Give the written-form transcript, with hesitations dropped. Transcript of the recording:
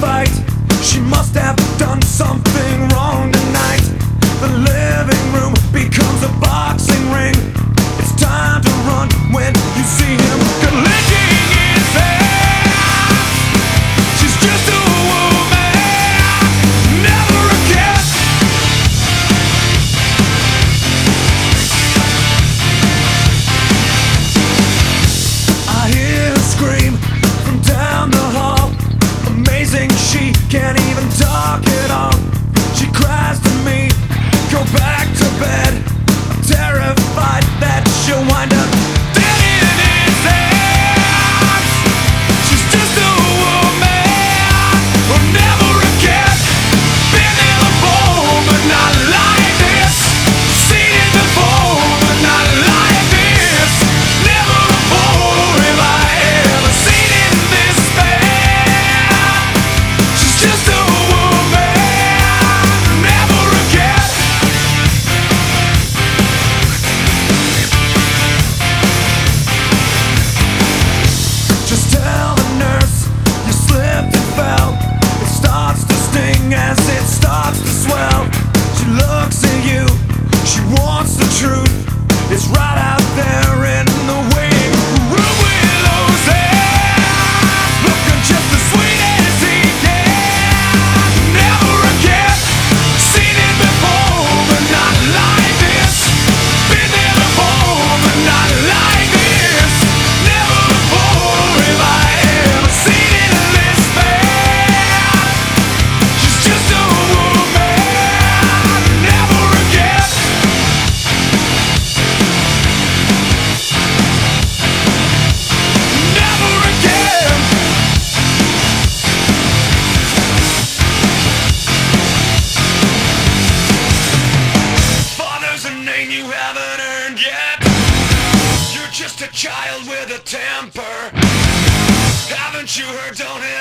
fight. She must have done something wrong tonight. The living room becomes a boxing ring. It's time to run when you see him licking his hands. She's just a woman, never a cat. I hear her scream from down the hall. Amazing, she can't even talk at all. She cries to me, go back to bed. I'm terrified that she'll wind up dead in his hands. She's just a woman, or never a cat. Been there before, but not like this. Seen it before, but not like this. Never before have I ever seen it this bad. She's just a woman, never a cat. Just tell the nurse you slipped and fell. It starts to sting as it starts to swell. She looks at you, she wants the truth. It's right out there in the waiting room with those hands, looking just as sweet as he can. Never a cat, seen it before, but not like this. Been there before, but not like this. Never before have I ever seen it this bad. She's just a woman, never a cat. Never again. Father's a name you haven't earned yet. You're just a child with a temper. Haven't you heard? Don't